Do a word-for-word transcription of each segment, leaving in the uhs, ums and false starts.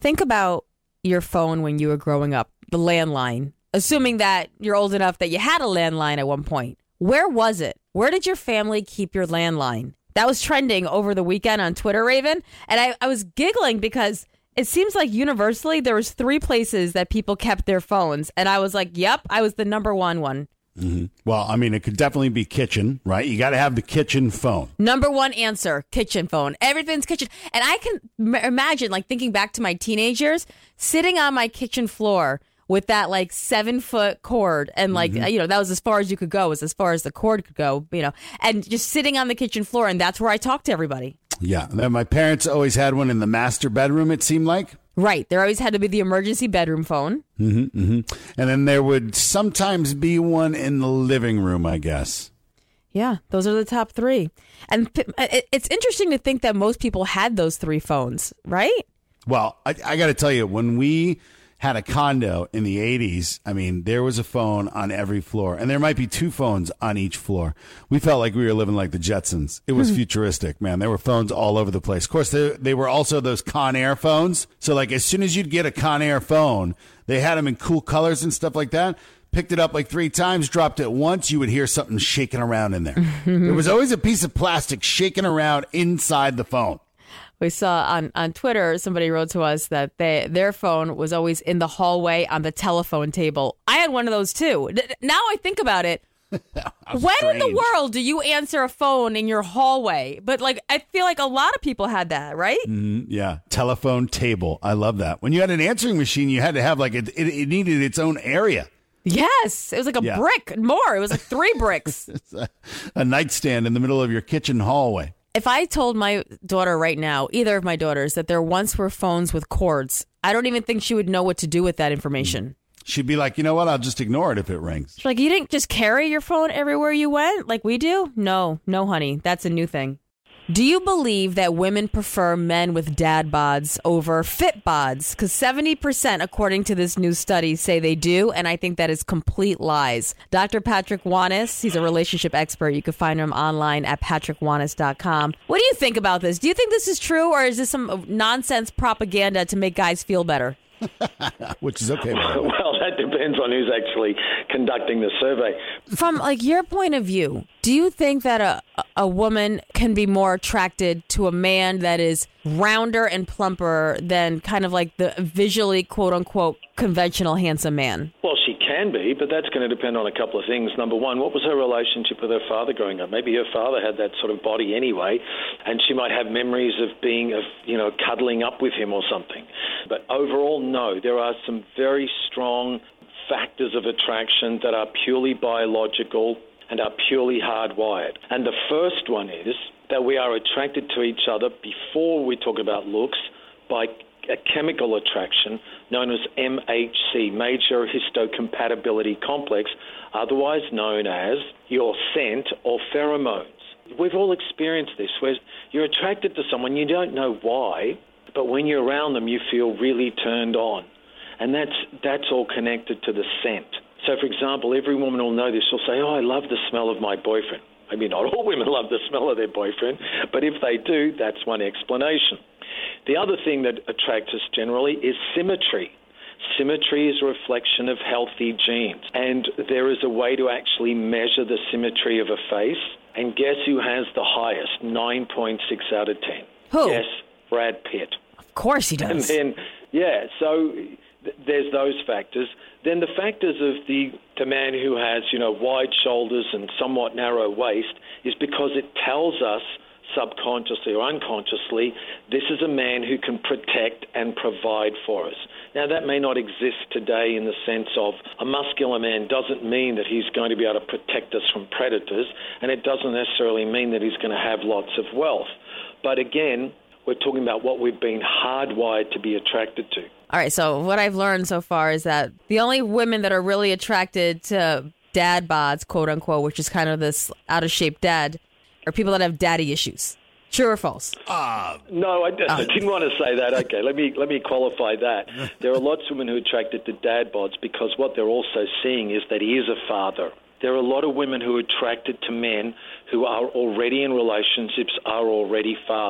Think about your phone when you were growing up, the landline, assuming that you're old enough that you had a landline at one point. Where was it? Where did your family keep your landline? That was trending over the weekend on Twitter, Raven. And I, I was giggling because it seems like universally there was three places that people kept their phones. And I was like, yep, I was the number one one. Mm-hmm. Well, I mean, it could definitely be kitchen, right? You got to have the kitchen phone. Number one answer, kitchen phone. Everything's kitchen. And I can m- imagine, like, thinking back to my teenage years, sitting on my kitchen floor with that, like, seven-foot cord. And, like, mm-hmm. you know, that was as far as you could go, was as far as the cord could go, you know. And just sitting on the kitchen floor, and that's where I talked to everybody. Yeah. And my parents always had one in the master bedroom, it seemed like. Right. There always had to be the emergency bedroom phone. Mm-hmm, mm-hmm. And then there would sometimes be one in the living room, I guess. Yeah, those are the top three. And it's interesting to think that most people had those three phones, right? Well, I, I got to tell you, when we had a condo in the eighties, I mean, there was a phone on every floor, and there might be two phones on each floor. We felt like we were living like the Jetsons. It was futuristic, man. There were phones all over the place. Of course, they, they were also those Conair phones. So, like, as soon as you'd get a Conair phone, they had them in cool colors and stuff like that. Picked it up like three times, dropped it once, you would hear something shaking around in there. There was always a piece of plastic shaking around inside the phone. We saw on, on Twitter, somebody wrote to us that they, their phone was always in the hallway on the telephone table. I had one of those, too. Now I think about it. When strange. in the world do you answer a phone in your hallway? But, like, I feel like a lot of people had that, right? Mm-hmm, yeah. Telephone table. I love that. When you had an answering machine, you had to have, like, it, it, it needed its own area. Yes. It was like a yeah. brick more. It was like three bricks. It's a, a nightstand in the middle of your kitchen hallway. If I told my daughter right now, either of my daughters, that there once were phones with cords, I don't even think she would know what to do with that information. She'd be like, you know what? I'll just ignore it if it rings. She's like, you didn't just carry your phone everywhere you went like we do? No, no, honey. That's a new thing. Do you believe that women prefer men with dad bods over fit bods? Because seventy percent, according to this new study, say they do, and I think that is complete lies. Doctor Patrick Wanis, he's a relationship expert. You can find him online at patrick wanis dot com. What do you think about this? Do you think this is true, or is this some nonsense propaganda to make guys feel better? Which is okay. Well, that depends on who's actually conducting the survey. From like your point of view, do you think that a a woman can be more attracted to a man that is rounder and plumper than kind of like the visually, quote unquote, conventional handsome man? Well, she can be, but that's going to depend on a couple of things. Number one, what was her relationship with her father growing up? Maybe her father had that sort of body anyway, and she might have memories of being, of you know, cuddling up with him or something. But overall, no. There are some very strong factors of attraction that are purely biological and are purely hardwired. And the first one is that we are attracted to each other before we talk about looks by a chemical attraction known as M H C, Major Histocompatibility Complex, otherwise known as your scent or pheromones. We've all experienced this, where you're attracted to someone, you don't know why, but when you're around them, you feel really turned on. And that's that's all connected to the scent. So, for example, every woman will know this. She'll say, oh, I love the smell of my boyfriend. Maybe not all women love the smell of their boyfriend, but if they do, that's one explanation. The other thing that attracts us generally is symmetry. Symmetry is a reflection of healthy genes. And there is a way to actually measure the symmetry of a face. And guess who has the highest? nine point six out of ten. Who? Yes, Brad Pitt. Of course he does. And then, yeah, so th- there's those factors. Then the factors of the, the man who has, you know, wide shoulders and somewhat narrow waist is because it tells us subconsciously or unconsciously, this is a man who can protect and provide for us. Now, that may not exist today in the sense of a muscular man doesn't mean that he's going to be able to protect us from predators, and it doesn't necessarily mean that he's going to have lots of wealth. But again, we're talking about what we've been hardwired to be attracted to. All right, so what I've learned so far is that the only women that are really attracted to dad bods, quote unquote, which is kind of this out-of-shape dad, are people that have daddy issues. True or false? Uh, no, I, d- uh, I didn't want to say that. Okay, let me let me qualify that. There are lots of women who are attracted to dad bods because what they're also seeing is that he is a father. There are a lot of women who are attracted to men who are already in relationships, are already fathers.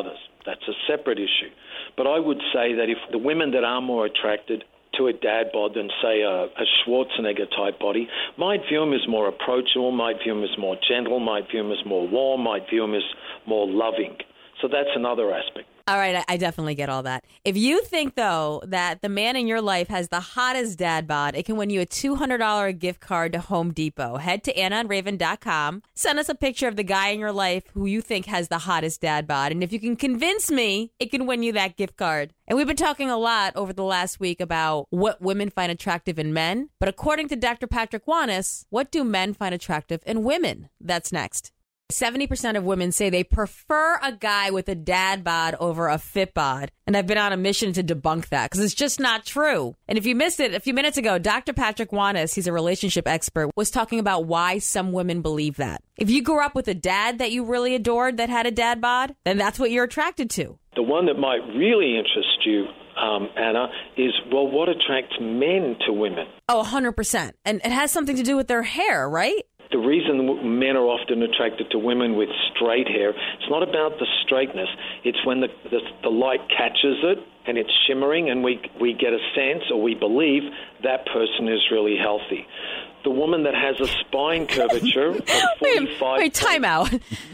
That's a separate issue. But I would say that if the women that are more attracted to a dad bod than, say, a, a Schwarzenegger-type body, might view him as more approachable, might view him as more gentle, might view him as more warm, might view him as more loving. So that's another aspect. All right, I, I definitely get all that. If you think, though, that the man in your life has the hottest dad bod, it can win you a two hundred dollars gift card to Home Depot. Head to Anna and Raven dot com. Send us a picture of the guy in your life who you think has the hottest dad bod. And if you can convince me, it can win you that gift card. And we've been talking a lot over the last week about what women find attractive in men. But according to Doctor Patrick Wanis, what do men find attractive in women? That's next. seventy percent of women say they prefer a guy with a dad bod over a fit bod. And I've been on a mission to debunk that because it's just not true. And if you missed it a few minutes ago, Doctor Patrick Wanis, he's a relationship expert, was talking about why some women believe that. If you grew up with a dad that you really adored that had a dad bod, then that's what you're attracted to. The one that might really interest you, um, Anna, is, well, what attracts men to women? Oh, one hundred percent. And it has something to do with their hair, right? The reason men are often attracted to women with straight hair, it's not about the straightness. It's when the, the, the light catches it and it's shimmering and we, we get a sense or we believe that person is really healthy. The woman that has a spine curvature of forty-five... Wait, wait time out.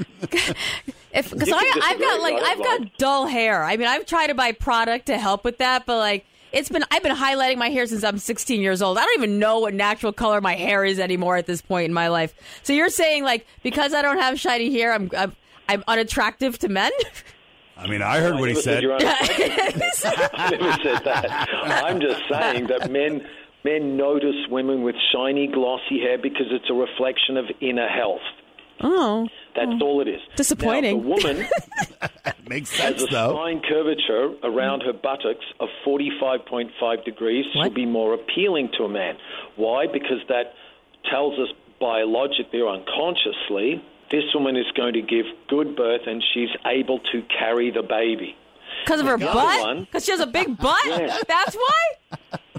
If Because I've got, like, I've got dull hair. I mean, I've tried to buy product to help with that, but, like, It's been I've been highlighting my hair since I'm sixteen years old. I don't even know what natural color my hair is anymore at this point in my life. So you're saying, like, because I don't have shiny hair, I'm I'm, I'm unattractive to men? I mean, I heard I what he said. I never said that. I'm just saying that men men notice women with shiny, glossy hair because it's a reflection of inner health. Oh. That's oh. all it is. Disappointing. Now, the woman Makes sense, has a though. spine curvature around her buttocks of forty-five point five degrees What? will be more appealing to a man. Why? Because that tells us biologically or unconsciously this woman is going to give good birth and she's able to carry the baby. Because of her The butt? one- Because she has a big butt? Yes. That's why?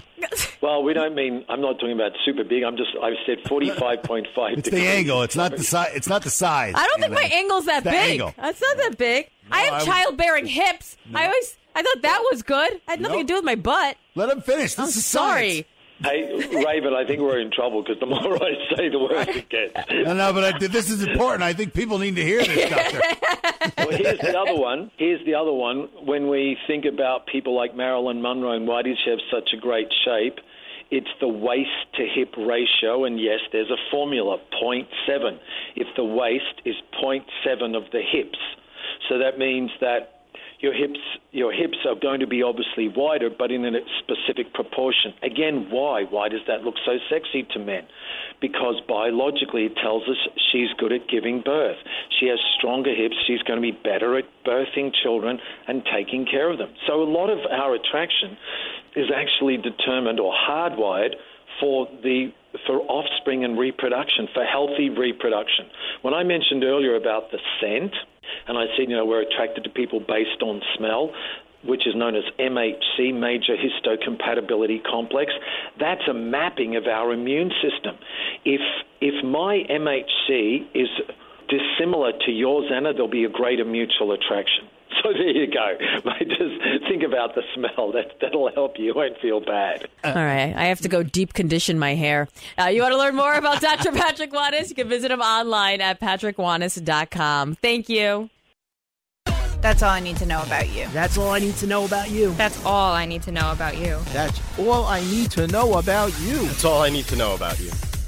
Well, we don't mean, I'm not talking about super big. I'm just, I've said forty-five point five It's degrees. the angle. It's not the size. It's not the size. I don't think my angle's that It's the big. angle. It's not that big. No, I have I would- childbearing hips. I always, I thought that was good. I had nothing Nope. to do with my butt. Let him finish. This I'm is sorry. science. Hey, Raven, I think we're in trouble because the more I say, the worse it gets. No, no, but I, this is important. I think people need to hear this, Doctor. Well, here's the other one. Here's the other one. When we think about people like Marilyn Monroe and why did she have such a great shape, it's the waist-to-hip ratio, and yes, there's a formula, zero point seven. If the waist is zero point seven of the hips, so that means that your hips your hips are going to be obviously wider, but in a specific proportion. Again, why? Why does that look so sexy to men? Because biologically it tells us she's good at giving birth. She has stronger hips. She's going to be better at birthing children and taking care of them. So a lot of our attraction is actually determined or hardwired for the for offspring and reproduction, for healthy reproduction. When I mentioned earlier about the scent, and I said, you know, we're attracted to people based on smell, which is known as M H C, Major Histocompatibility Complex, that's a mapping of our immune system. If if my M H C is dissimilar to yours, Anna, there'll be a greater mutual attraction. So there you go. Just think about the smell. That, that'll help you. You won't feel bad. All right. I have to go deep condition my hair. Uh, you want to learn more about Doctor Patrick Wanis? You can visit him online at patrick wanis dot com. Thank you. That's all I need to know about you. That's all I need to know about you. That's all I need to know about you. That's all I need to know about you. That's all I need to know about you.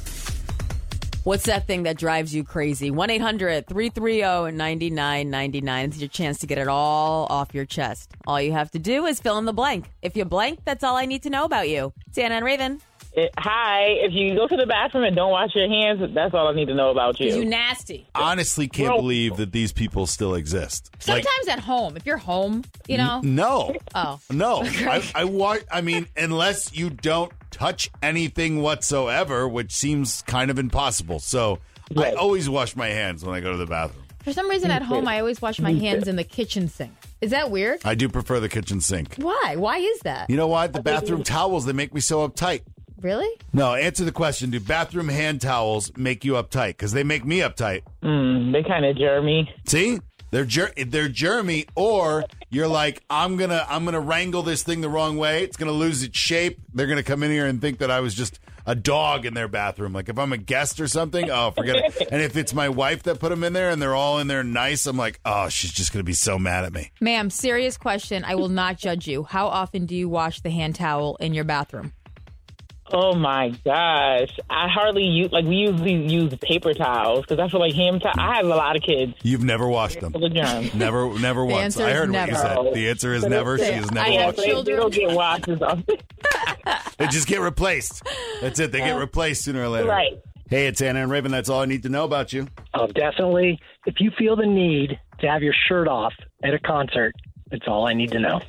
What's that thing that drives you crazy? one eight hundred three three zero nine nine nine nine. It's your chance to get it all off your chest. All you have to do is fill in the blank. If you blank, that's all I need to know about you. It's Anna and Raven. It, hi, if you go to the bathroom and don't wash your hands, that's all I need to know about you. You nasty. Honestly, can't Well- believe that these people still exist. Sometimes Like, at home, if you're home, you know. no, Oh. no. I, I wa- I mean, unless you don't touch anything whatsoever, which seems kind of impossible. So I Right. always wash my hands when I go to the bathroom. For some reason at home, I always wash my hands in the kitchen sink. Is that weird? I do prefer the kitchen sink. Why? Why is that? You know what? The bathroom towels, they make me so uptight. Really? No, answer the question. Do bathroom hand towels make you uptight? Because they make me uptight. Mm, they kind of germy. See? They're jer- they're germy, or you're like, I'm gonna I'm gonna wrangle this thing the wrong way. It's gonna lose its shape. They're gonna come in here and think that I was just a dog in their bathroom. Like if I'm a guest or something, oh, forget it. And if it's my wife that put them in there and they're all in there nice, I'm like, oh, she's just going to be so mad at me. Ma'am, serious question. I will not judge you. How often do you wash the hand towel in your bathroom? Oh my gosh. I hardly use, like, we usually use paper towels because I feel like hand towels. I have a lot of kids. You've never washed them. Full of germs. Never, never The once. answer I is heard never. what you said. The answer is never. She has never I have washed them. children. They don't get washed as often. They just get replaced. That's it. They get replaced sooner or later. Right. Hey, it's Anna and Raven. That's all I need to know about you. Oh, definitely. If you feel the need to have your shirt off at a concert, that's all I need to know.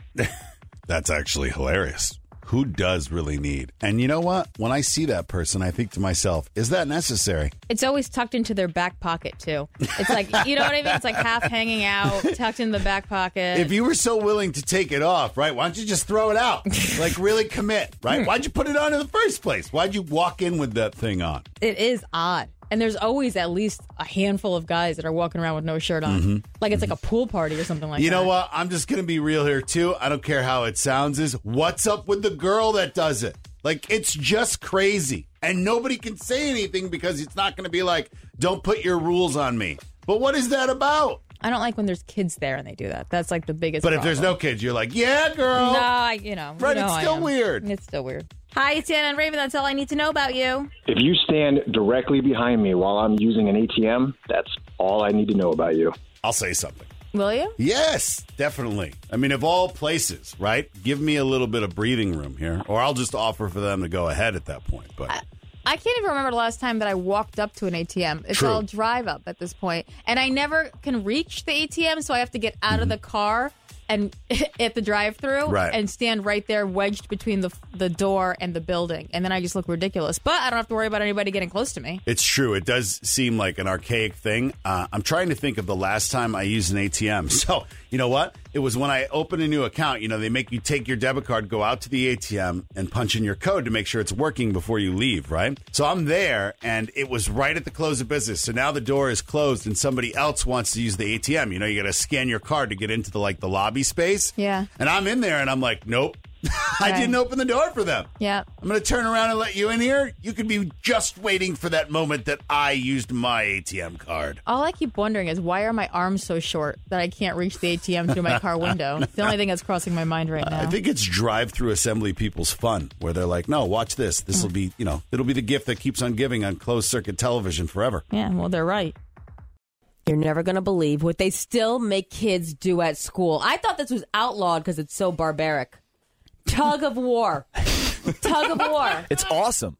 That's actually hilarious. Who does really need? And you know what? When I see that person, I think to myself, is that necessary? It's always tucked into their back pocket, too. It's like, you know what I mean? It's like half hanging out, tucked in the back pocket. If you were so willing to take it off, right, why don't you just throw it out? Like, really commit, right? Why'd you put it on in the first place? Why'd you walk in with that thing on? It is odd. And there's always at least a handful of guys that are walking around with no shirt on. Mm-hmm. Like it's like a pool party or something like You that. know what? I'm just going to be real here, too. I don't care how it sounds. Is what's up with the girl that does it? Like, it's just crazy. And nobody can say anything because it's not going to be like, don't put your rules on me. But what is that about? I don't like when there's kids there and they do that. That's like the biggest But if problem. there's no kids, you're like, yeah, girl. No, I, you know. Right, you know it's I still am. weird. It's still weird. Hi, it's Anna and Raven. That's all I need to know about you. If you stand directly behind me while I'm using an A T M, that's all I need to know about you. I'll say something. Will you? Yes, definitely. I mean, of all places, right? Give me a little bit of breathing room here, or I'll just offer for them to go ahead at that point. But I, I can't even remember the last time that I walked up to an A T M. It's True. all drive up at this point. And I never can reach the A T M, so I have to get out Mm-hmm. of the car and at the drive-through Right. and stand right there wedged between the the door and the building. And then I just look ridiculous. But I don't have to worry about anybody getting close to me. it's true. It does seem like an archaic thing. Uh, I'm trying to think of the last time I used an A T M. So, you know what? It was when I opened a new account. You know, they make you take your debit card, go out to the A T M, and punch in your code to make sure it's working before you leave, right? So I'm there, and it was right at the close of business. So now the door is closed, and somebody else wants to use the A T M. You know, you got to scan your card to get into the like the lobby space. Yeah. And I'm in there, and I'm like, nope. I Okay. didn't open the door for them. Yeah. I'm going to turn around and let you in here. You could be just waiting for that moment that I used my A T M card. All I keep wondering is why are my arms so short that I can't reach the A T M through my car window? It's the only thing that's crossing my mind right now. I think it's drive-through assembly people's fun, where they're like, no, watch this. This will be, you know, it'll be the gift that keeps on giving on closed-circuit television forever. Yeah, well, they're right. You're never going to believe what they still make kids do at school. I thought this was outlawed because it's so barbaric. Tug of war. Tug of war. It's awesome.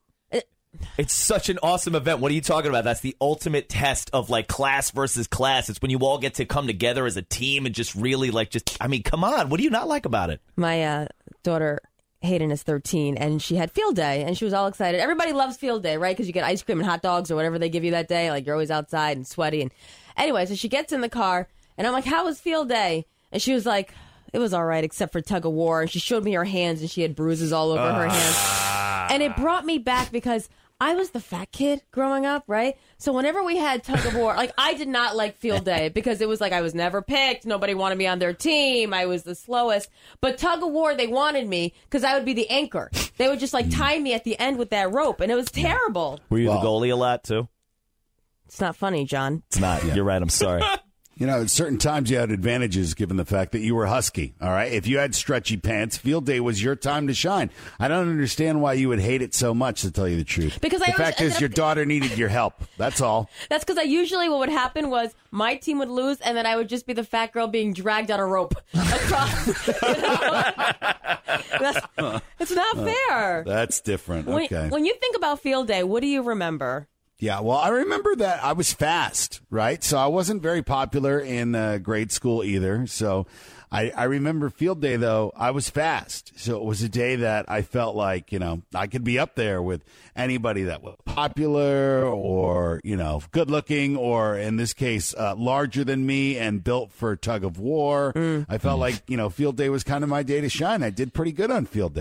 It's such an awesome event. What are you talking about? That's the ultimate test of like class versus class. It's when you all get to come together as a team and just really like just, I mean, come on. What do you not like about it? My uh, daughter Hayden is thirteen, and she had field day, and she was all excited. Everybody loves field day, right? Because you get ice cream and hot dogs or whatever they give you that day. Like, you're always outside and sweaty. And anyway, so she gets in the car, and I'm like, how was field day? And she was like, it was all right, except for tug of war. And she showed me her hands, and she had bruises all over her hands. And it brought me back because I was the fat kid growing up, right? So whenever we had tug of war, like, I did not like field day because it was like I was never picked. Nobody wanted me on their team. I was the slowest. But tug of war, they wanted me because I would be the anchor. They would just like tie me at the end with that rope, and it was terrible. Were you the goalie a lot too? It's not funny, John. It's not. You're right. I'm sorry. You know, at certain times you had advantages given the fact that you were husky, all right? If you had stretchy pants, field day was your time to shine. I don't understand why you would hate it so much, to tell you the truth. Because the I always fact ended is up- your daughter needed your help. That's all. That's because I usually what would happen was my team would lose, and then I would just be the fat girl being dragged on a rope across. You know? That's, it's not fair. That's different. When, Okay. when you think about field day, what do you remember? Yeah, well, I remember that I was fast, right? So I wasn't very popular in uh, grade school either. So I, I remember field day, though, I was fast. So it was a day that I felt like, you know, I could be up there with anybody that was popular or, you know, good looking or, in this case, uh, larger than me and built for tug of war. I felt like, you know, field day was kind of my day to shine. I did pretty good on field day.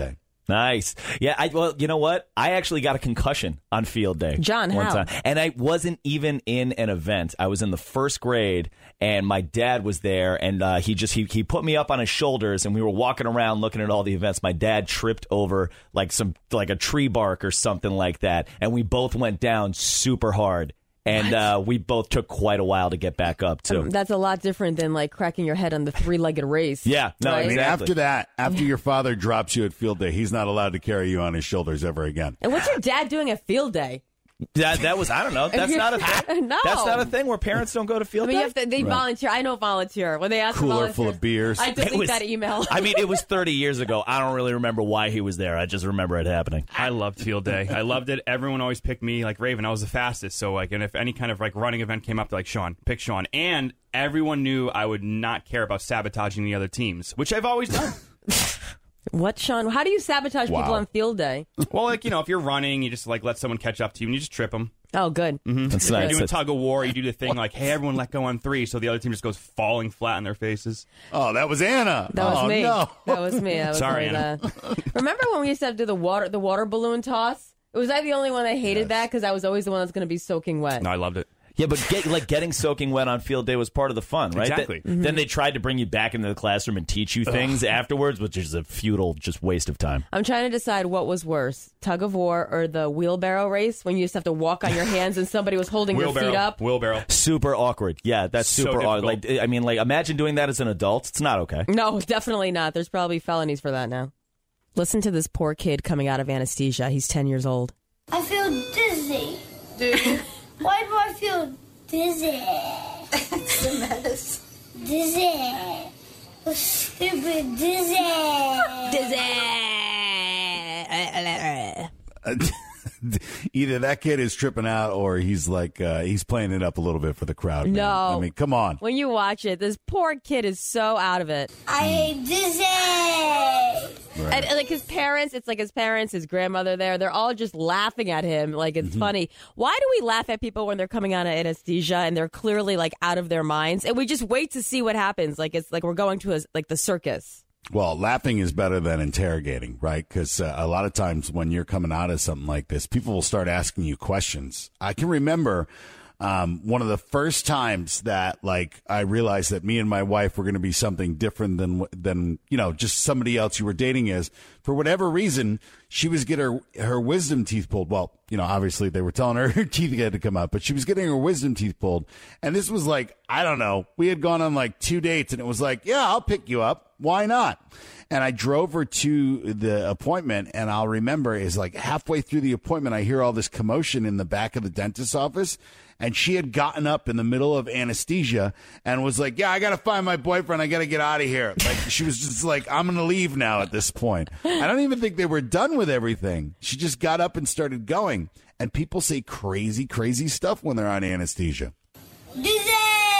Nice. Yeah, I well, you know what? I actually got a concussion on field day. John, one how? time. And I wasn't even in an event. I was in the first grade, and my dad was there, and uh, he just he, he put me up on his shoulders, and we were walking around looking at all the events. My dad tripped over like some like a tree bark or something like that, and we both went down super hard. And uh, we both took quite a while to get back up, too. Um, that's a lot different than like cracking your head on the three-legged race. Yeah, no, right? I mean, exactly. after that, after your father drops you at field day, he's not allowed to carry you on his shoulders ever again. And what's your dad doing at field day? That, that was, I don't know. That's not a thing. No. That's not a thing where parents don't go to I field mean, day. you have to, they Right. volunteer. I know volunteer. When they ask for Cooler volunteers, full of beers. I It delete was- that email. I mean, it was thirty years ago. I don't really remember why he was there. I just remember it happening. I loved field day. I loved it. Everyone always picked me, like Raven. I was the fastest. So, like, and if any kind of like running event came up, they're like, Sean, pick Sean. And everyone knew I would not care about sabotaging the other teams, which I've always done. What, Sean? How do you sabotage Wow. people on field day? Well, like, you know, if you're running, you just like let someone catch up to you and you just trip them. Oh, good. Mm-hmm. That's if nice. you're doing That's- tug of war, you do the thing like, hey, everyone let go on three, so the other team just goes falling flat on their faces. Oh, that was Anna. That was oh, me. No. That was me. That was Sorry, like, Anna. uh, remember when we used to have to do the water, the water balloon toss? Was I the only one that hated Yes. that because I was always the one that's going to be soaking wet? No, I loved it. Yeah, but get, like getting soaking wet on field day was part of the fun, right? Exactly. Th- Then they tried to bring you back into the classroom and teach you things afterwards, which is a futile, just waste of time. I'm trying to decide what was worse, tug of war or the wheelbarrow race when you used to have to walk on your hands and somebody was holding your Wheelbarrow. feet up. Wheelbarrow. Super awkward. Yeah, that's So super awkward. difficult. Like, I mean, like, imagine doing that as an adult. It's not okay. No, definitely not. There's probably felonies for that now. Listen to this poor kid coming out of anesthesia. He's ten years old. I feel dizzy. Dude. Why do I feel dizzy? It's the medicine. Dizzy. Oh, stupid dizzy. Dizzy. Either that kid is tripping out or he's like uh, he's playing it up a little bit for the crowd. man. No. I mean, come on. When you watch it, this poor kid is so out of it. I hate dizzy. Right. And, and, like his parents, it's like his parents, his grandmother there, they're all just laughing at him. Like it's Mm-hmm. funny. Why do we laugh at people when they're coming out of anesthesia and they're clearly like out of their minds? And we just wait to see what happens. Like it's like we're going to a, like the circus. Well, laughing is better than interrogating, right? Because uh, a lot of times when you're coming out of something like this, people will start asking you questions. I can remember um, one of the first times that, like, I realized that me and my wife were going to be something different than than you know just somebody else you were dating is. For whatever reason, she was getting her her wisdom teeth pulled. Well, you know, obviously they were telling her her teeth had to come out, but she was getting her wisdom teeth pulled. And this was like, I don't know, we had gone on like two dates, and it was like, yeah, I'll pick you up. Why not? And I drove her to the appointment, and I'll remember is like halfway through the appointment, I hear all this commotion in the back of the dentist's office, and she had gotten up in the middle of anesthesia and was like, yeah, I got to find my boyfriend. I got to get out of here. Like she was just like, I'm going to leave now at this point. I don't even think they were done with everything. She just got up and started going. And people say crazy, crazy stuff when they're on anesthesia. Dizzy.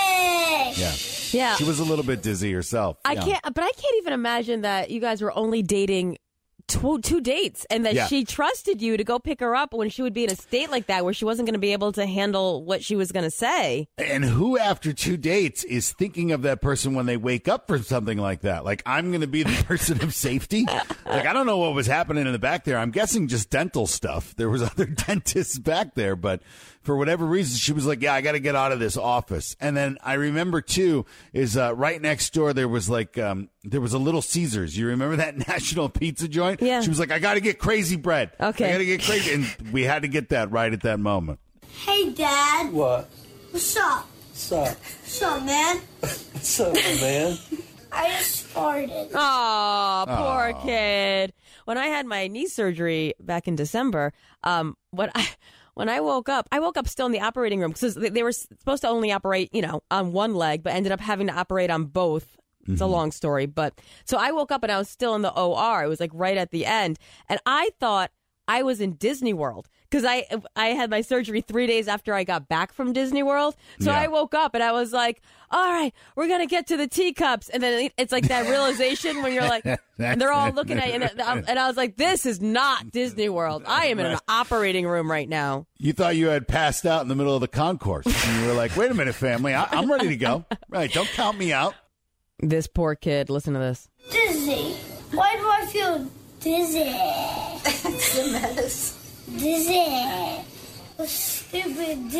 Yeah. Yeah. She was a little bit dizzy herself. I Yeah. can't, but I can't even imagine that you guys were only dating two, two dates and that Yeah. she trusted you to go pick her up when she would be in a state like that where she wasn't going to be able to handle what she was going to say. And who, after two dates, is thinking of that person when they wake up for something like that? Like, I'm going to be the person of safety? Like, I don't know what was happening in the back there. I'm guessing just dental stuff. There was other dentists back there, but for whatever reason, she was like, yeah, I got to get out of this office. And then I remember, too, is uh, right next door, there was like, um, there was a Little Caesars. You remember that national pizza joint? Yeah. She was like, I got to get crazy bread. Okay. I got to get crazy. And we had to get that right at that moment. Hey, Dad. What? What's up? What's up? What's up, man? What's up, man? I just farted. Oh, poor Aw. kid. When I had my knee surgery back in December, um, what I when I woke up, I woke up still in the operating room because they, they were supposed to only operate, you know, on one leg, but ended up having to operate on both. It's a long story, but so I woke up and I was still in the O R. It was like right at the end, and I thought I was in Disney World because I I had my surgery three days after I got back from Disney World. So Yeah. I woke up and I was like, "All right, we're gonna get to the teacups," and then it's like that realization when you're like, and they're all looking at you, and, and I was like, "This is not Disney World. I am in an operating room right now." You thought you had passed out in the middle of the concourse. And you were like, wait a minute, family. I- I'm ready to go. Right. Don't count me out. This poor kid. Listen to this. Dizzy. Why do I feel dizzy. It's a mess. Dizzy. Stupid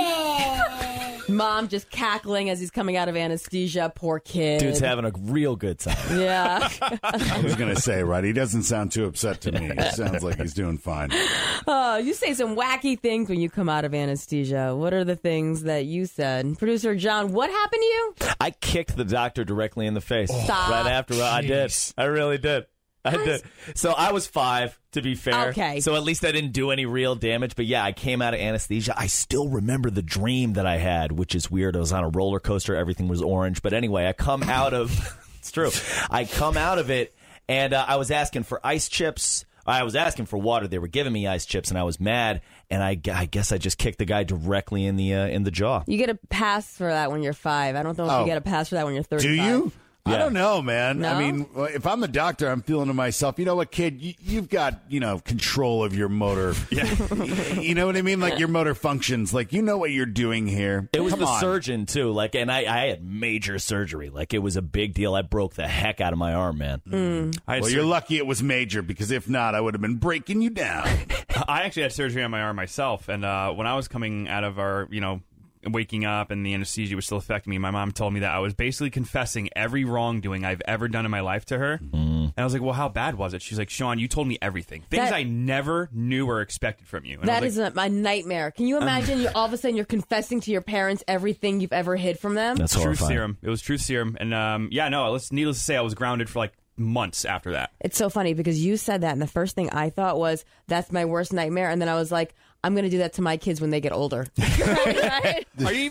dizzy. Mom just cackling as he's coming out of anesthesia. Poor kid. Dude's having a real good time. Yeah. I was going to say, right, he doesn't sound too upset to me. He sounds like he's doing fine. Oh, you say some wacky things when you come out of anesthesia. What are the things that you said? Producer John, what happened to you? I kicked the doctor directly in the face. Stop. Right after. I did. I really did. I did. So I was five, to be fair. Okay. So at least I didn't do any real damage. But yeah, I came out of anesthesia. I still remember the dream that I had, which is weird. I was on a roller coaster. Everything was orange. But anyway, I come out of, it's true. I come out of it, and uh, I was asking for ice chips. I was asking for water. They were giving me ice chips, and I was mad. And I, I guess I just kicked the guy directly in the uh, in the jaw. You get a pass for that when you're five. I don't know if Oh. you get a pass for that when you're thirty-five. Do you? I Yeah. don't know, man. No? I mean, if I'm the doctor, I'm feeling to myself, you know what, kid, you, you've got, you know, control of your motor. Yeah. You know what I mean? Like your motor functions. Like, you know what you're doing here. It was Come the on. surgeon, too. Like, and I, I had major surgery. Like, it was a big deal. I broke the heck out of my arm, man. Mm. I had Well, sur- you're lucky it was major, because if not, I would have been breaking you down. I actually had surgery on my arm myself, and uh, when I was coming out of our, you know, waking up and the anesthesia was still affecting me, my mom told me that I was basically confessing every wrongdoing I've ever done in my life to her. Mm. And I was like, well, how bad was it? She's like, Sean, you told me everything. Things That- I never knew or expected from you. And That I was is a, my nightmare. Can you imagine you all of a sudden you're confessing to your parents everything you've ever hid from them? That's like, truth horrifying. serum. It was truth serum. And um, yeah, no, let's, needless to say, I was grounded for like months after that. It's so funny because you said that, and the first thing I thought was, that's my worst nightmare. And then I was like, I'm going to do that to my kids when they get older. Right, right? Are you?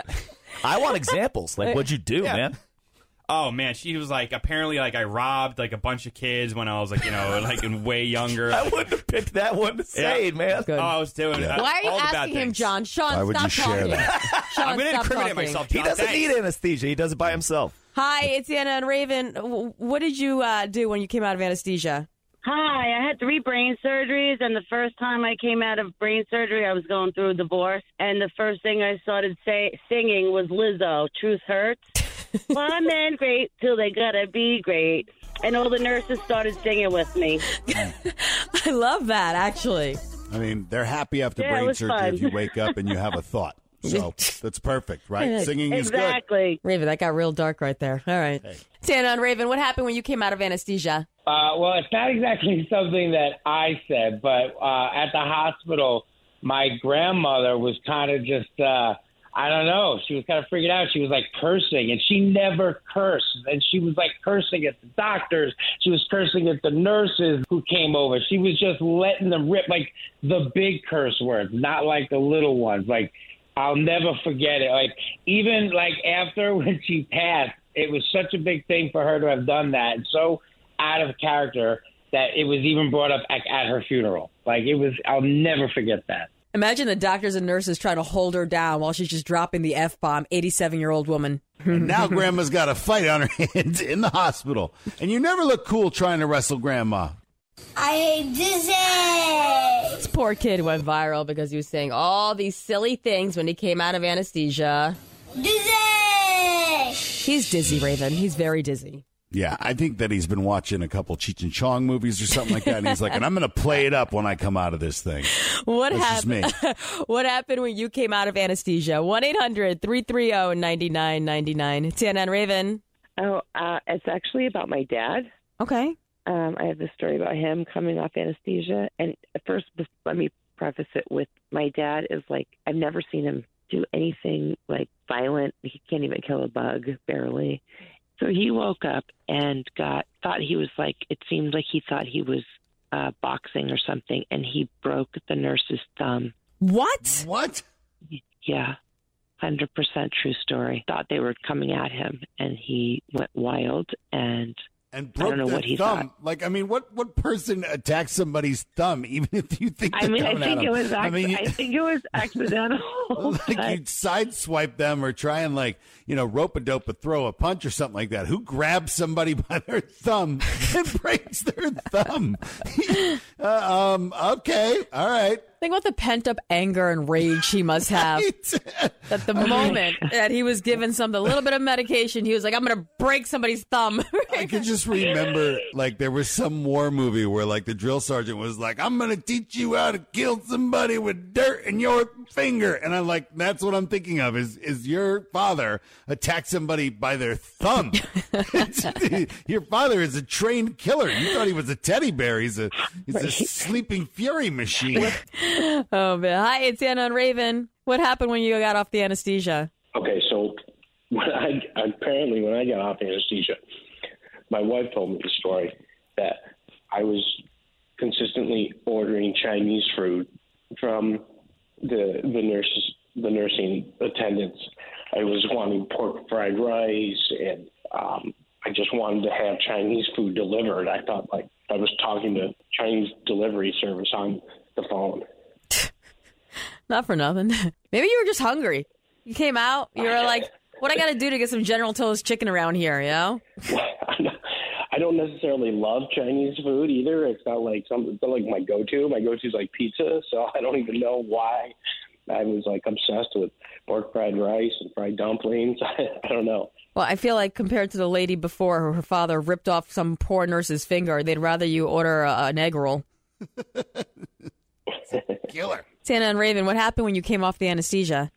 I want examples. Like, what'd you do, Yeah. man? Oh man, she was like, apparently, like I robbed like a bunch of kids when I was like, you know, like in way younger. I wouldn't have picked that one to say, man. Oh, I was doing. Yeah. uh, Why are you all the bad asking him, things. John? Sean, Why would stop you share talking. that? Sean, I'm going to stop incriminate talking. myself. He John. doesn't Thanks. need anesthesia. He does it by himself. Hi, it's Anna and Raven. W- What did you uh, do when you came out of anesthesia? Hi, I had three brain surgeries, and the first time I came out of brain surgery, I was going through a divorce, and the first thing I started say, singing was Lizzo, Truth Hurts. Well, men great till they gotta be great. And all the nurses started singing with me. I love that, actually. I mean, they're happy after Yeah, it brain was surgery fun. if you wake up and you have a thought. So that's perfect, right? Singing is good. Exactly. Raven, that got real dark right there. All right. Tana and Raven, what happened when you came out of anesthesia? Uh, well, it's not exactly something that I said, but uh, at the hospital, my grandmother was kind of just, uh, I don't know, she was kind of freaking out. She was like cursing, and she never cursed. And she was like cursing at the doctors. She was cursing at the nurses who came over. She was just letting them rip, like the big curse words, not like the little ones. Like, I'll never forget it. Like, even like after when she passed, it was such a big thing for her to have done that. And so out of character that it was even brought up at, at her funeral. Like, it was, I'll never forget that. Imagine the doctors and nurses trying to hold her down while she's just dropping the F-bomb, eighty-seven-year-old woman. And now grandma's got a fight on her hands in the hospital. And you never look cool trying to wrestle grandma. I hate dizzy. This poor kid went viral because he was saying all these silly things when he came out of anesthesia. Dizzy. He's dizzy, Raven. He's very dizzy. Yeah, I think that he's been watching a couple Cheech and Chong movies or something like that. And he's like, and I'm going to play it up when I come out of this thing. What That's just me. happened? What happened when you came out of anesthesia? one eight hundred three three zero nine nine nine nine. Tana and Raven. Oh, uh, it's actually about my dad. Okay. Um, I have this story about him coming off anesthesia. And first, just let me preface it with my dad is like, I've never seen him do anything like violent. He can't even kill a bug, barely. So he woke up and got, thought he was like, it seemed like he thought he was uh, boxing or something. And he broke the nurse's thumb. What? What? Yeah. one hundred percent true story. Thought they were coming at him, and he went wild, and, And I broke don't know their what he thumb. thought. Like, I mean, what, what person attacks somebody's thumb, even if you think I they're mean, I coming at think them? it was. Ac- I I, mean, you- think it was accidental. like but- you'd sideswipe them or try and, like, you know, rope-a-dope or throw a punch or something like that. Who grabs somebody by their thumb and breaks their thumb? uh, um, okay, all right. Think about the pent-up anger and rage he must have. At the moment that he was given something, a little bit of medication, he was like, I'm going to break somebody's thumb. I can just remember, like, there was some war movie where, like, the drill sergeant was like, I'm going to teach you how to kill somebody with dirt in your finger. And I'm like, that's what I'm thinking of, is is your father attack somebody by their thumb. Your father is a trained killer. You thought he was a teddy bear. He's a, he's a sleeping fury machine. Oh, man. Hi, it's Anna and Raven. What happened when you got off the anesthesia? Okay, so when I apparently when I got off anesthesia, my wife told me the story that I was consistently ordering Chinese food from the the nurses, the nursing attendants. I was wanting pork fried rice, and um, I just wanted to have Chinese food delivered. I thought like I was talking to Chinese delivery service on the phone. Not for nothing. Maybe you were just hungry. You came out, you were like, what I got to do to get some General Tso's chicken around here, you know? I don't necessarily love Chinese food either. It's not like some, it's not like my go-to. My go-to is like pizza, so I don't even know why I was like obsessed with pork fried rice and fried dumplings. I, I don't know. Well, I feel like compared to the lady before, her, her father ripped off some poor nurse's finger, they'd rather you order a, an egg roll. Killer. Tana and Raven, what happened when you came off the anesthesia?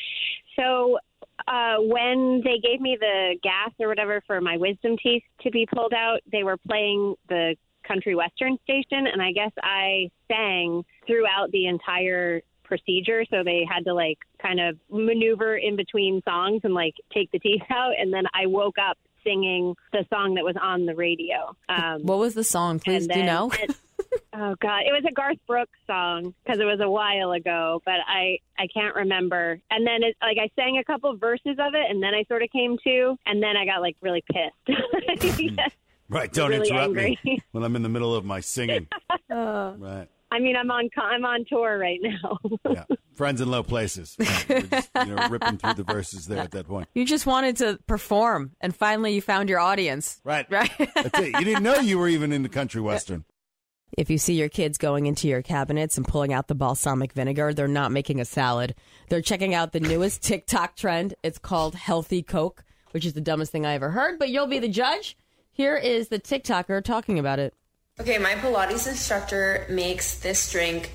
So uh, when they gave me the gas or whatever for my wisdom teeth to be pulled out, they were playing the country western station, and I guess I sang throughout the entire procedure, so they had to like kind of maneuver in between songs and like take the teeth out, and then I woke up singing the song that was on the radio. Um, what was the song, please? Do you know? It, oh, God. It was a Garth Brooks song because it was a while ago, but I, I can't remember. And then it, like I sang a couple verses of it, and then I sort of came to, and then I got like really pissed. Yes. Right. Don't really interrupt angry. me when I'm in the middle of my singing. Uh, Right. I mean, I'm on I'm on tour right now. Yeah. Friends in low places. We're just, you know, ripping through the verses there at that point. You just wanted to perform, and finally you found your audience. Right. Right. That's it. You didn't know you were even into country western. If you see your kids going into your cabinets and pulling out the balsamic vinegar, they're not making a salad. They're checking out the newest TikTok trend. It's called Healthy Coke, which is the dumbest thing I ever heard, but you'll be the judge. Here is the TikToker talking about it. Okay, my Pilates instructor makes this drink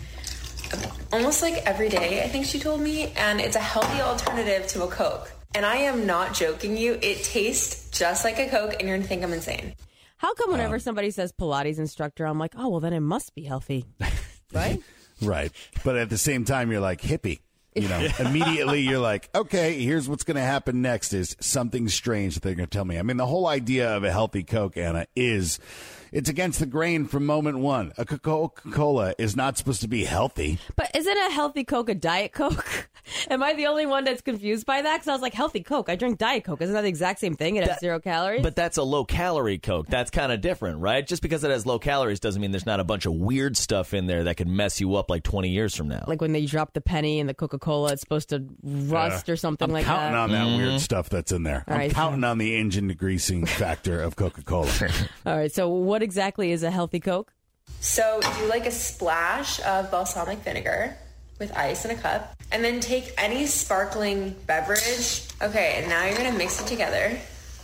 almost like every day, I think she told me, and it's a healthy alternative to a Coke. And I am not joking you. It tastes just like a Coke, and you're going to think I'm insane. How come whenever um, somebody says Pilates instructor, I'm like, oh, well, then it must be healthy, right? Right. But at the same time, you're like, hippie. You know, immediately you're like, okay, here's what's going to happen next is something strange that they're going to tell me. I mean, the whole idea of a healthy Coke, Anna, is it's against the grain from moment one. A Coca-Cola is not supposed to be healthy. But isn't a healthy Coke a Diet Coke? Am I the only one that's confused by that? Because I was like, healthy Coke. I drink Diet Coke. Isn't that the exact same thing? It has that, zero calories? But that's a low-calorie Coke. That's kind of different, right? Just because it has low calories doesn't mean there's not a bunch of weird stuff in there that could mess you up like twenty years from now. Like when they drop the penny in the Coca-Cola, it's supposed to rust uh, or something I'm like that. I'm counting on that mm-hmm. weird stuff that's in there. All I'm right, counting so. on the engine degreasing factor of Coca-Cola. All right, so what exactly is a healthy Coke? So do like a splash of balsamic vinegar with ice in a cup, and then take any sparkling beverage. Okay, and now you're going to mix it together.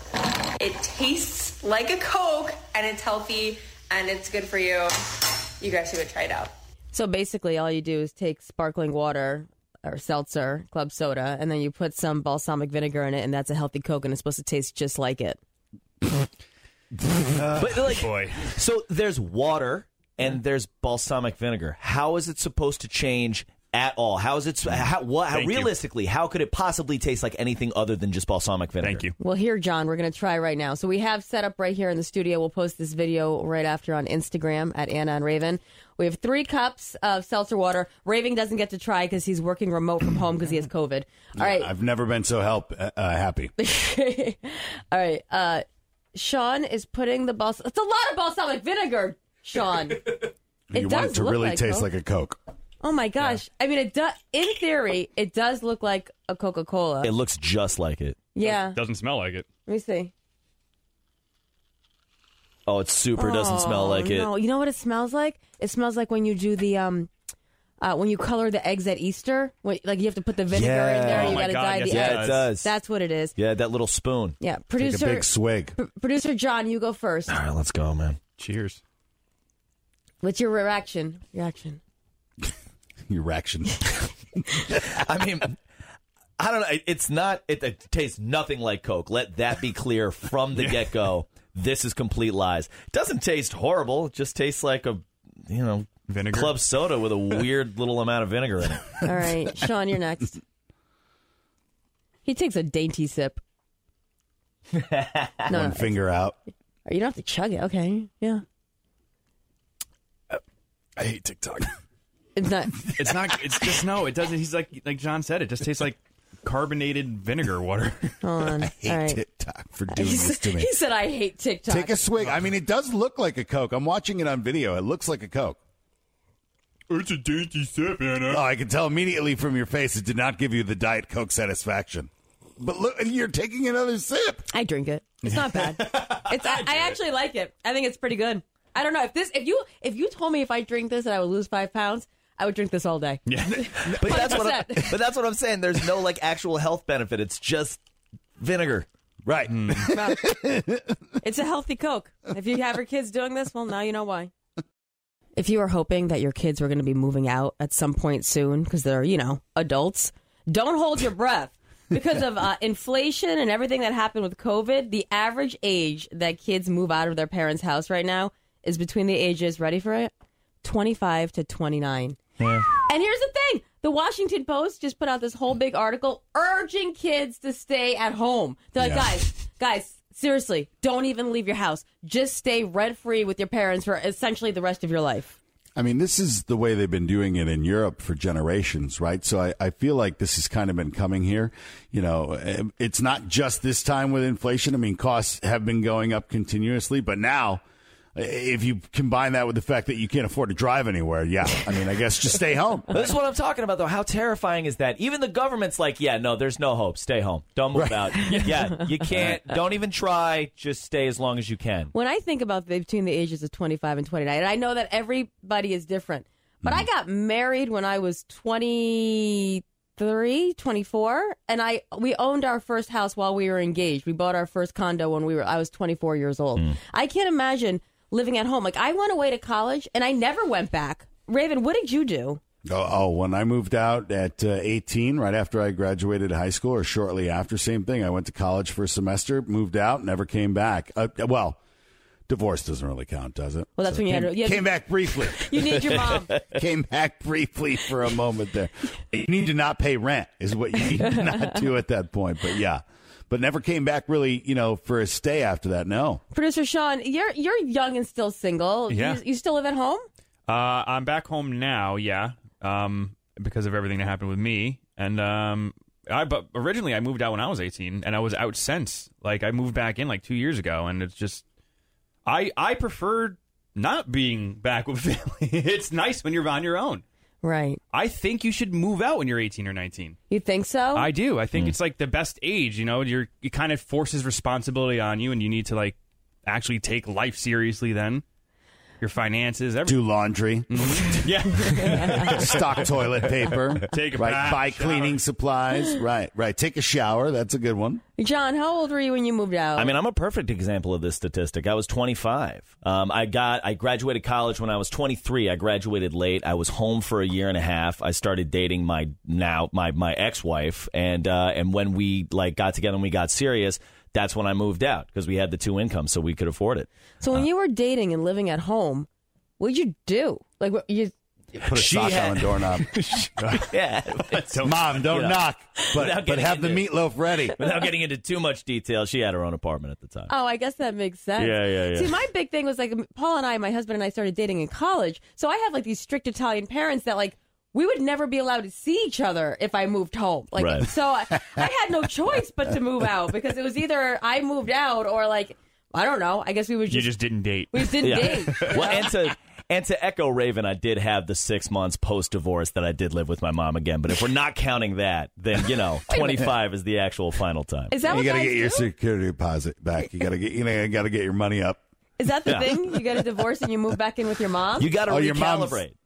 It tastes like a Coke, and it's healthy, and it's good for you. You guys should go try it out. So basically all you do is take sparkling water or seltzer, club soda, and then you put some balsamic vinegar in it, and that's a healthy Coke, and it's supposed to taste just like it. uh, but like, boy. So there's water and there's balsamic vinegar. How is it supposed to change at all? How is it? How, what, how, realistically, you. how could it possibly taste like anything other than just balsamic vinegar? Thank you. Well, here, John, we're going to try right now. So we have set up right here in the studio. We'll post this video right after on Instagram at Anna and Raven. We have three cups of seltzer water. Raven doesn't get to try because he's working remote from home because he has COVID. All right. I've never been so help uh, happy. All right. Uh, Sean is putting the balsamic. It's a lot of balsamic vinegar, Sean. It you does want it to look really like taste Coke. like a Coke. Oh my gosh! Yeah. I mean, it does. In theory, it does look like a Coca-Cola. It looks just like it. Yeah. It doesn't smell like it. Let me see. Oh, it super oh, doesn't smell like it. No, you know what it smells like? It smells like when you do the um, Uh, when you color the eggs at Easter, when, like you have to put the vinegar Yeah. in there, Oh you my got to God, dye yes, the it eggs. does. It does. That's what it is. Yeah, that little spoon. Yeah, producer. Take a big swig. P- producer John, you go first. All right, let's go, man. Cheers. What's your reaction? Reaction. Your reaction. I mean, I don't know. It- It's not. It, it tastes nothing like Coke. Let that be clear from the get go. This is complete lies. It doesn't taste horrible. It just tastes like a, you know, vinegar club soda with a weird little amount of vinegar in it. All right, Sean, you're next. He takes a dainty sip. No, One no, finger out. you don't have to chug it. Okay, yeah. I hate TikTok. It's not. It's not. It's just no. It doesn't. He's like like John said. It just tastes like carbonated vinegar water. Hold on. I hate All right. TikTok for doing He this to said, me. he said, "I hate TikTok." Take a swig. I mean, it does look like a Coke. I'm watching it on video. It looks like a Coke. It's a dainty sip, Anna. Oh, I can tell immediately from your face it did not give you the Diet Coke satisfaction. But look, you're taking another sip. I drink it. It's not bad. It's. I, I actually like it. I think it's pretty good. I don't know if this. If you if you told me if I drink this and I would lose five pounds, I would drink this all day. Yeah, but that's what. I'm, but that's what I'm saying. There's no like actual health benefit. It's just vinegar. Right. Well, it's a healthy Coke. If you have your kids doing this, well, now you know why. If you were hoping that your kids were going to be moving out at some point soon because they're, you know, adults, don't hold your breath. Because of uh, inflation and everything that happened with COVID, the average age that kids move out of their parents' house right now is between the ages, ready for it, twenty-five to twenty-nine. Yeah. And here's the thing. The Washington Post just put out this whole big article urging kids to stay at home. They're like, Yeah. guys, guys, seriously, don't even leave your house. Just stay rent-free with your parents for essentially the rest of your life. I mean, this is the way they've been doing it in Europe for generations, right? So I, I feel like this has kind of been coming here. You know, it's not just this time with inflation. I mean, costs have been going up continuously, but now if you combine that with the fact that you can't afford to drive anywhere, yeah, I mean, I guess just stay home. This is what I'm talking about, though. How terrifying is that? Even the government's like, yeah, no, there's no hope. Stay home. Don't move Right. out. Yeah, you can't. Don't even try. Just stay as long as you can. When I think about the, between the ages of twenty-five and twenty-nine, and I know that everybody is different, but I got married when I was twenty-three, twenty-four, and I we owned our first house while we were engaged. We bought our first condo when we were I was twenty-four years old. I can't imagine living at home. Like, I went away to college, and I never went back. Raven, what did you do? Oh, oh, when I moved out at uh, eighteen, right after I graduated high school or shortly after, same thing. I went to college for a semester, moved out, never came back. Uh, well, divorce doesn't really count, does it? Well, that's So when you came, had to- you had to- came back briefly. You need your mom. Came back briefly for a moment there. You need to not pay rent is what you need to not do at that point. But yeah, but never came back really, you know, for a stay after that. No. Producer Sean, you're you're young and still single. Yeah. You, you still live at home? Uh, I'm back home now. Yeah. Um, because of everything that happened with me, and um, I but originally I moved out when I was eighteen, and I was out since. Like, I moved back in like two years ago, and it's just I I prefer not being back with family. It's nice when you're on your own. Right. I think you should move out when you're eighteen or nineteen. You think so? I do. I think it's like the best age. You know, you're it kind of forces responsibility on you, and you need to like actually take life seriously. Then your finances, everything. Do laundry. Yeah. Stock toilet paper. Take a right. bath, Buy shower. cleaning supplies. Right. Right. Take a shower. That's a good one. John, how old were you when you moved out? I mean, I'm a perfect example of this statistic. I was twenty-five. Um, I got, I graduated college when I was twenty-three. I graduated late. I was home for a year and a half. I started dating my now my my ex-wife, and uh, and when we like got together and we got serious, that's when I moved out because we had the two incomes, so we could afford it. So when you were dating and living at home, what'd you do? Like, what, you Put a She sock had- on a doorknob. Yeah, Mom, don't You know, knock, but, without but getting have the into- meatloaf ready. Without getting into too much detail, she had her own apartment at the time. Oh, I guess that makes sense. Yeah, yeah, yeah. See, my big thing was like Paul and I, my husband and I started dating in college. So I have like these strict Italian parents that like we would never be allowed to see each other if I moved home. Like, Right. so I, I had no choice but to move out because it was either I moved out or like, I don't know. I guess we would You just, just didn't date. we just didn't Yeah. date. Well, and to and to echo Raven, I did have the six months post divorce that I did live with my mom again. But if we're not counting that, then you know, twenty-five is the actual final time. Is that You what got to guys get your do? security deposit back. You got to get you know got to get your money up. Is that the Yeah. thing? You get a divorce and you move back in with your mom? You got to Oh, your mom's- recalibrate.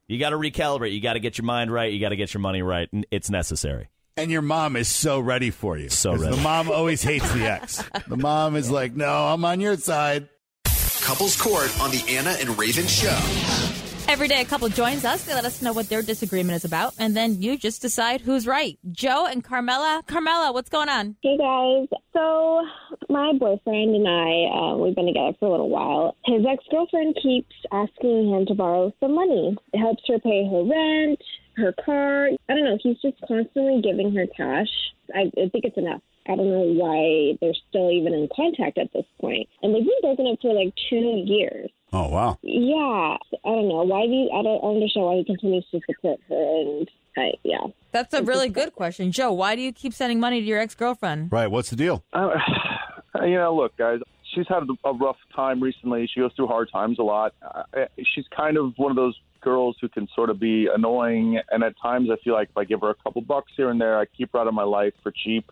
You got to recalibrate. You got to get your mind right. You got to get your money right. And it's necessary. And your mom is so ready for you. So 'Cause ready. The mom always hates the ex. The mom is like, no, I'm on your side. Couples Court on the Anna and Raven Show. Every day a couple joins us. They let us know what their disagreement is about, and then you just decide who's right. Joe and Carmela. Carmela, what's going on? Hey, guys. So my boyfriend and I, uh, we've been together for a little while. His ex-girlfriend keeps asking him to borrow some money. It helps her pay her rent, her car. I don't know. He's just constantly giving her cash. I, I think it's enough. I don't know why they're still even in contact at this point. And they've been broken up for like two years. Oh, wow. Yeah. I don't know. Why do you, I don't understand why he continues to support her. And I, yeah. That's a really good question. Joe, why do you keep sending money to your ex-girlfriend? Right. What's the deal? Uh, you know, look, guys, she's had a rough time recently. She goes through hard times a lot. Uh, she's kind of one of those girls who can sort of be annoying. And at times I feel like if I give her a couple bucks here and there, I keep her out of my life for cheap.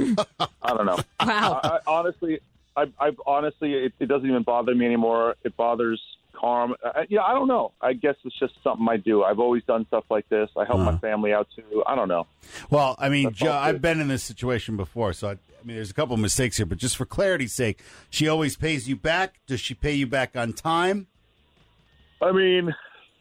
I don't know. Wow. I, I, honestly, I, I honestly, it, it doesn't even bother me anymore. It bothers Carm. I, yeah, I don't know. I guess it's just something I do. I've always done stuff like this. I help Uh. my family out too. I don't know. Well, I mean, That's Joe, all I've good. been in this situation before, so I, I mean, there's a couple of mistakes here, but just for clarity's sake, she always pays you back. Does she pay you back on time? I mean,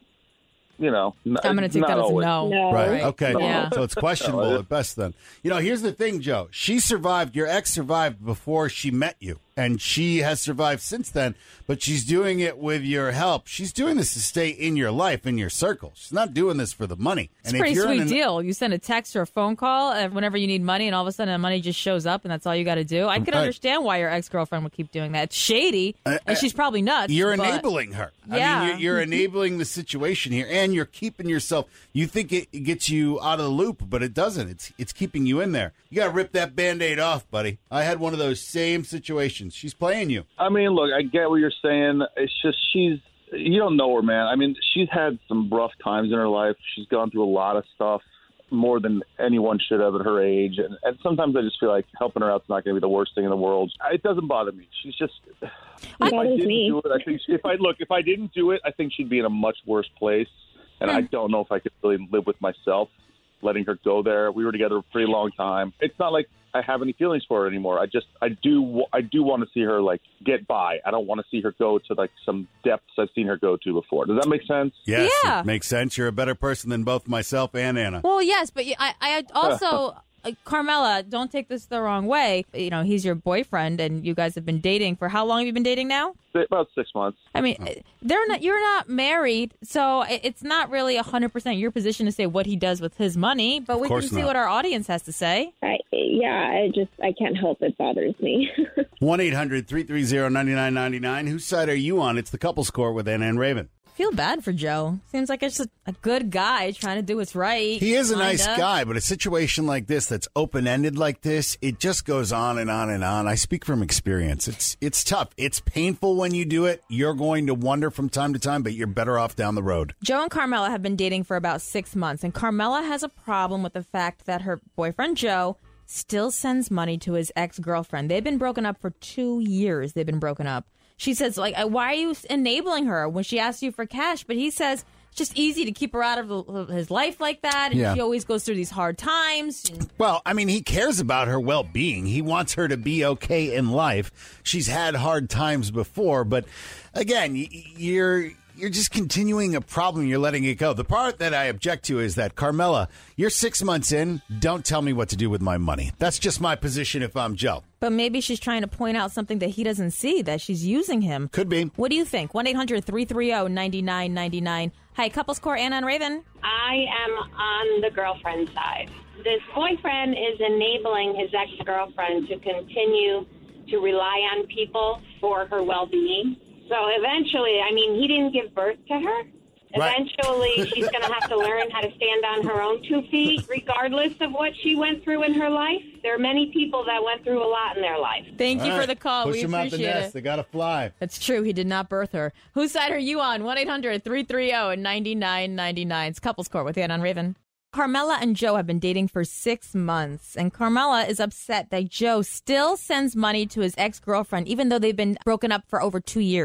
you know, n- I'm going to take not that as a always. no. No. Right. Right. Okay. Yeah. So it's questionable No, it- at best then. You know, here's the thing, Joe. She survived, your ex survived before she met you, and she has survived since then, but she's doing it with your help. She's doing this to stay in your life, in your circle. She's not doing this for the money. It's And a if pretty you're in sweet an- deal. You send a text or a phone call uh, whenever you need money, and all of a sudden the money just shows up, and that's all you got to do. I could Right. understand why your ex-girlfriend would keep doing that. It's shady, Uh, and uh, she's probably nuts. You're but- enabling her. I Yeah. mean, you're, you're enabling the situation here, and you're keeping yourself. You think it gets you out of the loop, but it doesn't. It's it's keeping you in there. You got to rip that Band-Aid off, buddy. I had one of those same situations. She's playing you. I mean, look, I get what you're saying. It's just she's, you don't know her, man. I mean, she's had some rough times in her life. She's gone through a lot of stuff, more than anyone should have at her age. And, and sometimes I just feel like helping her out's not going to be the worst thing in the world. It doesn't bother me. She's just, if I bothers didn't me. do it, I think, if I, look, if I didn't do it, I think she'd be in a much worse place. And I don't know if I could really live with myself letting her go there. We were together a pretty long time. It's not like I have any feelings for her anymore. I just, I do, I do want to see her like get by. I don't want to see her go to like some depths I've seen her go to before. Does that make sense? Yes, Yeah. it makes sense. You're a better person than both myself and Anna. Well, yes, but y- I, I also, uh, Carmela, don't take this the wrong way. You know, he's your boyfriend, and you guys have been dating for how long have you been dating now? About six months. I mean, they're not. You're not married, so it- it's not really a hundred percent your position to say what he does with his money. But we can course see not. what our audience has to say. I, yeah, I just, I can't help it bothers me. one eight hundred three three zero nine nine nine nine. Whose side are you on? It's the Couples Court with Anna and Raven. Feel bad for Joe. Seems like it's just a good guy trying to do what's right. He is a kinda. nice guy, but a situation like this that's open-ended like this, it just goes on and on and on. I speak from experience. It's it's tough. It's painful when you do it. You're going to wonder from time to time, but you're better off down the road. Joe and Carmela have been dating for about six months, and Carmela has a problem with the fact that her boyfriend Joe still sends money to his ex-girlfriend. They've been broken up for two years. They've been broken up. She says, like, why are you enabling her when she asks you for cash? But he says it's just easy to keep her out of his life like that, and Yeah. she always goes through these hard times. And Well, I mean, he cares about her well-being. He wants her to be okay in life. She's had hard times before, but again, y- you're you're just continuing a problem. You're letting it go. The part that I object to is that, Carmela, you're six months in. Don't tell me what to do with my money. That's just my position if I'm Joe. But maybe she's trying to point out something that he doesn't see, that she's using him. Could be. What do you think? one eight hundred three three zero nine nine nine nine. Hi, Couples Court, Anna and Raven. I am on the girlfriend side. This boyfriend is enabling his ex-girlfriend to continue to rely on people for her well-being. So eventually, I mean, he didn't give birth to her. Right. Eventually, she's going to have to learn how to stand on her own two feet, regardless of what she went through in her life. There are many people that went through a lot in their life. Thank you All for right. the call. Push we them out the appreciate nest. it. They got to fly. That's true. He did not birth her. Whose side are you on? one eight hundred three three zero nine nine nine nine. It's Couples Court with Anna and Raven. Carmela and Joe have been dating for six months, and Carmela is upset that Joe still sends money to his ex-girlfriend, even though they've been broken up for over two years.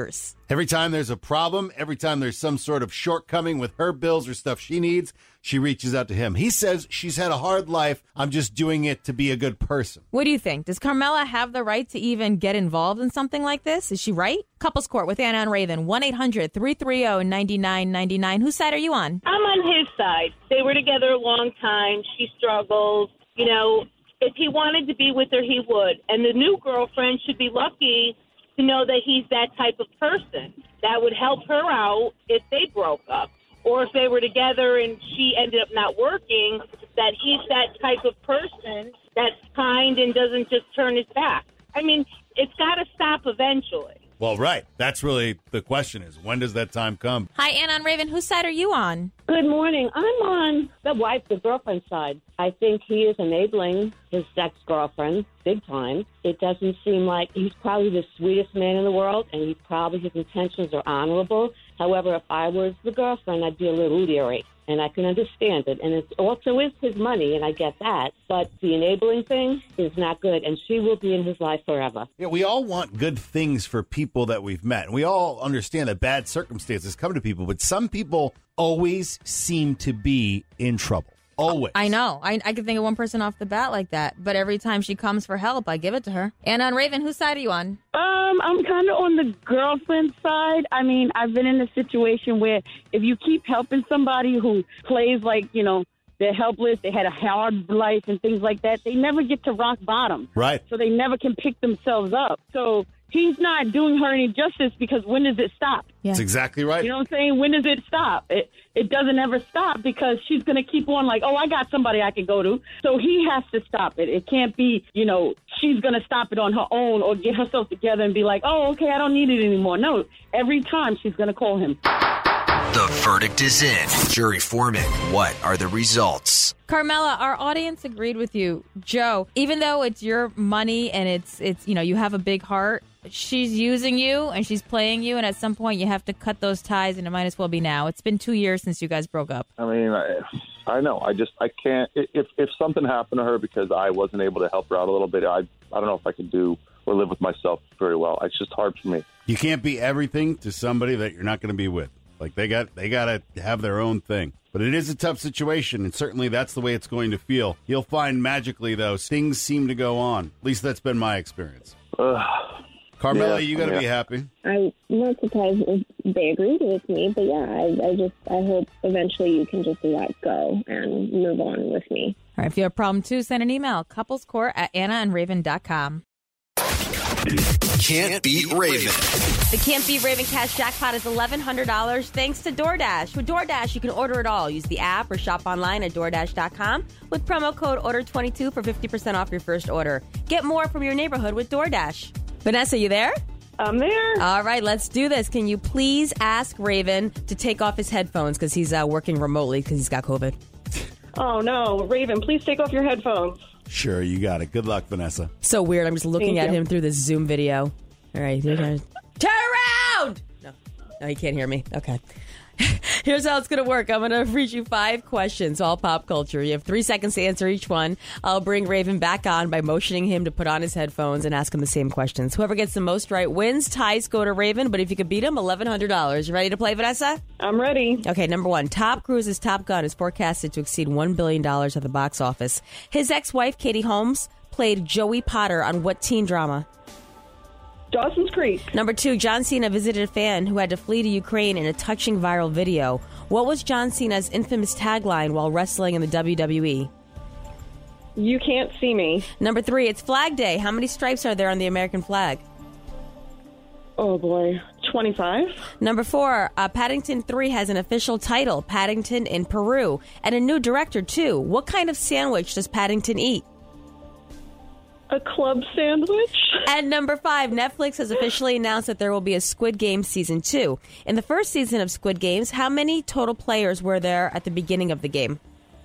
Every time there's a problem, every time there's some sort of shortcoming with her bills or stuff she needs, she reaches out to him. He says she's had a hard life. I'm just doing it to be a good person. What do you think? Does Carmela have the right to even get involved in something like this? Is she right? Couples Court with Anna and Raven, one eight hundred three three zero nine nine nine nine. Whose side are you on? I'm on his side. They were together a long time. She struggles. You know, if he wanted to be with her, he would. And the new girlfriend should be lucky to know that he's that type of person. That would help her out if they broke up. Or if they were together and she ended up not working, that he's that type of person that's kind and doesn't just turn his back. I mean, it's got to stop eventually. Well, right. That's really the question is, when does that time come? Hi, Anna and Raven. Whose side are you on? Good morning. I'm on the wife, the girlfriend side. I think he is enabling his ex-girlfriend big time. It doesn't seem like he's probably the sweetest man in the world, and he probably his intentions are honorable. However, if I was the girlfriend, I'd be a little leery, and I can understand it. And it also is his money, and I get that. But the enabling thing is not good, and she will be in his life forever. Yeah, we all want good things for people that we've met. And we all understand that bad circumstances come to people, but some people always seem to be in trouble. Always. I know. I, I can think of one person off the bat like that. But every time she comes for help, I give it to her. Anna and Raven, whose side are you on? Um, I'm kind of on the girlfriend side. I mean, I've been in a situation where if you keep helping somebody who plays like, you know, they're helpless, they had a hard life and things like that, they never get to rock bottom. Right. So they never can pick themselves up. So he's not doing her any justice because when does it stop? Yeah. That's exactly right. You know what I'm saying? When does it stop? It it doesn't ever stop because she's going to keep on like, oh, I got somebody I can go to. So he has to stop it. It can't be, you know, she's going to stop it on her own or get herself together and be like, oh, okay, I don't need it anymore. No, every time she's going to call him. The verdict is in. Jury foreman, what are the results? Carmela, our audience agreed with you. Joe, even though it's your money and it's, it's you know, you have a big heart, she's using you and she's playing you, and at some point you have to cut those ties, and it might as well be now. It's been two years since you guys broke up. I mean, I, I know. I just, I can't. If if something happened to her because I wasn't able to help her out a little bit, I, I don't know if I could do or live with myself very well. It's just hard for me. You can't be everything to somebody that you're not going to be with. Like they got, they got to have their own thing. But it is a tough situation, and certainly that's the way it's going to feel. You'll find magically, though, things seem to go on. At least that's been my experience. Uh, Carmela, yeah, you got to yeah. be happy. I'm not surprised if they agreed with me, but yeah, I, I just I hope eventually you can just let go and move on with me. All right, if you have a problem too, send an email, couplescourt at anna and raven dot com. Can't beat Raven. The Can't Beat Raven Cash Jackpot is eleven hundred dollars thanks to DoorDash. With DoorDash, you can order it all. Use the app or shop online at DoorDash dot com with promo code order twenty-two for fifty percent off your first order. Get more from your neighborhood with DoorDash. Vanessa, you there? I'm there. All right, let's do this. Can you please ask Raven to take off his headphones because he's uh, working remotely because he's got COVID? Oh, no. Raven, please take off your headphones. Sure, you got it. Good luck, Vanessa. So weird. I'm just looking Thank at you. him through this Zoom video. All right. Turn around! No. No, he can't hear me. Okay. Here's how it's going to work. I'm going to read you five questions, all pop culture. You have three seconds to answer each one. I'll bring Raven back on by motioning him to put on his headphones and ask him the same questions. Whoever gets the most right wins. Ties go to Raven, but if you could beat him, eleven hundred dollars. You ready to play, Vanessa? I'm ready. Okay, number one. Tom Cruise's Top Gun is forecasted to exceed one billion dollars at the box office. His ex-wife, Katie Holmes, played Joey Potter on what teen drama? Dawson's Creek. Number two, John Cena visited a fan who had to flee to Ukraine in a touching viral video. What was John Cena's infamous tagline while wrestling in the W W E? You can't see me. Number three, it's Flag Day. How many stripes are there on the American flag? Oh, boy. twenty-five. Number four, uh, Paddington three has an official title, Paddington in Peru, and a new director, too. What kind of sandwich does Paddington eat? A club sandwich. And number five, Netflix has officially announced that there will be a Squid Game season two. In the first season of Squid Games, how many total players were there at the beginning of the game?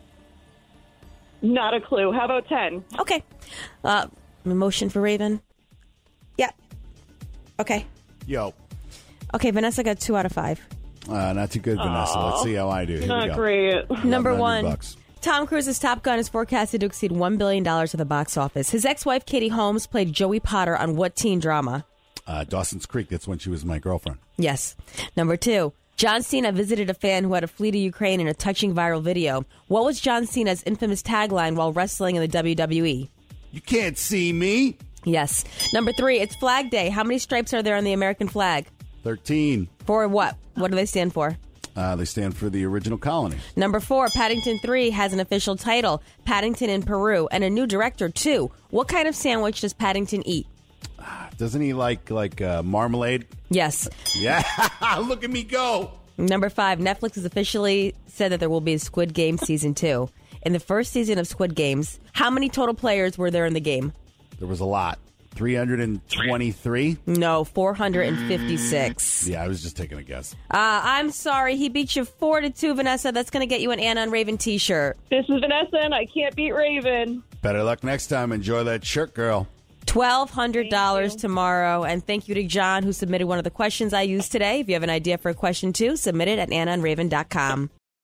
Not a clue. How about ten? Okay. Uh, motion for Raven? Yeah. Okay. Yo. Okay, Vanessa got two out of five. Uh, not too good, Vanessa. Aw. Let's see how I do. Here we Not go. great. Number eleven hundred one. bucks. Tom Cruise's Top Gun is forecasted to exceed one billion dollars at the box office. His ex-wife, Katie Holmes, played Joey Potter on what teen drama? Uh, Dawson's Creek. That's when she was my girlfriend. Yes. Number two. John Cena visited a fan who had to flee to Ukraine in a touching viral video. What was John Cena's infamous tagline while wrestling in the W W E? You can't see me. Yes. Number three, it's Flag Day. How many stripes are there on the American flag? thirteen. For what? What do they stand for? Uh, they stand for the original colony. Number four, Paddington three has an official title, Paddington in Peru, and a new director, too. What kind of sandwich does Paddington eat? Doesn't he like like uh, marmalade? Yes. Yeah. Look at me go. Number five, Netflix has officially said that there will be a Squid Game season two. In the first season of Squid Games, how many total players were there in the game? There was a lot. three hundred twenty-three? No, four hundred fifty-six. Yeah, I was just taking a guess. Uh, I'm sorry. He beat you four to two, Vanessa. That's going to get you an Anna and Raven t-shirt. This is Vanessa, and I can't beat Raven. Better luck next time. Enjoy that shirt, girl. twelve hundred dollars tomorrow. And thank you to John, who submitted one of the questions I used today. If you have an idea for a question, too, submit it at anna and raven dot com.